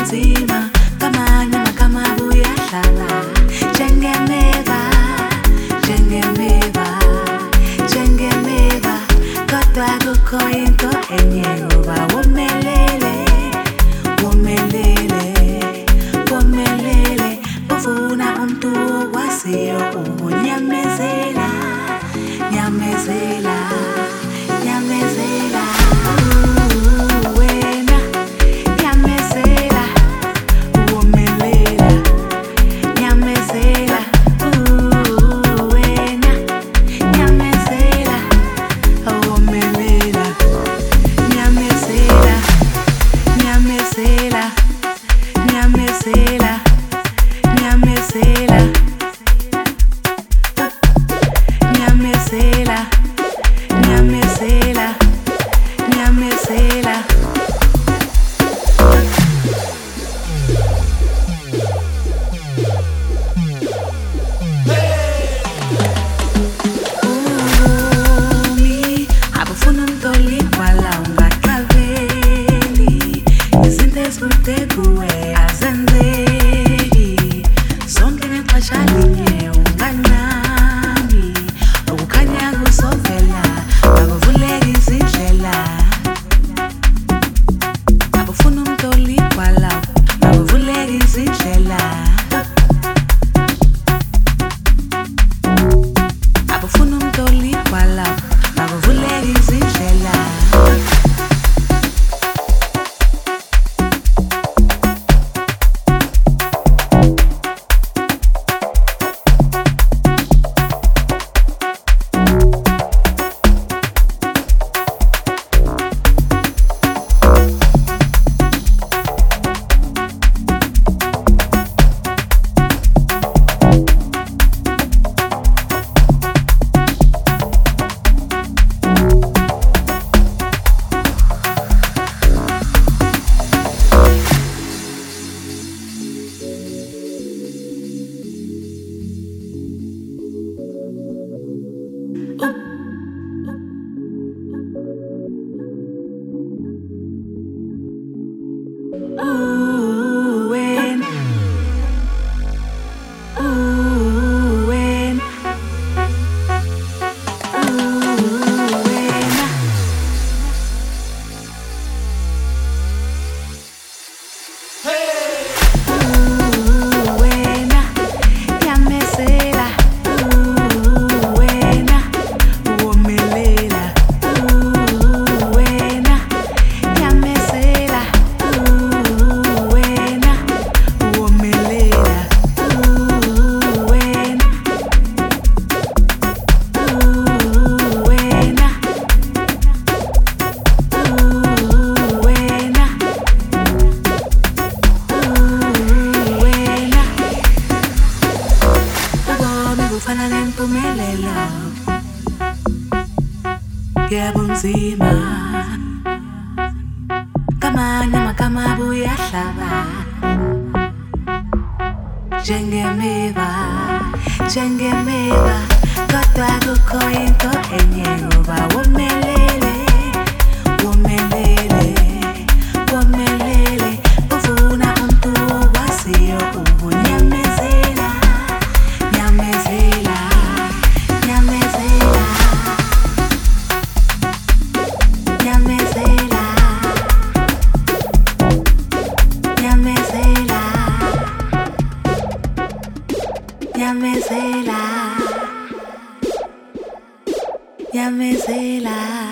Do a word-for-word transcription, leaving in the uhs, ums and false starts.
yabunzima kamanyama kamabuya hlaba njengemeva njengemeva njengemeva kodwa kukho into enye ngoba womelele womelele womelele ufuna umuntu okwaziyo ukunyamezela nyamezela nyamezela uh, wena nyamezela womelela nyamezela uh, wena nyamezela womelela nyamezela nyamezela nyamezela nyamezela nyamezela nyamezela nyamezela umi abufuna umntoli wala ungaqabeli izinto ezikude kuwe azenzeki zonke ngexesha linye unganami okukhanya kuzovela akuvuleki izindlela abufuna umntoli wala akuvuleki izindlela abufuna umntoli wala akuvuleki izindlela Ooh, when, ooh, when, ooh, when. Ooh, when, nyamezela. Ooh, when, womelela. Ooh, when, nyamezela. Ooh, when, womelela. Ooh, when, ooh, when, ooh, when. Wena ubomi bufana nempumelelo yabunzima kamanyama kamabuya hlaba njengemeva njengemeva kodwa kukho into enye ngoba womelele womelele womelele ufuna umuntu okwaziyo ukunyamezela nyamezela nyamezela nyamezela nyamezela nyamezela nyamezela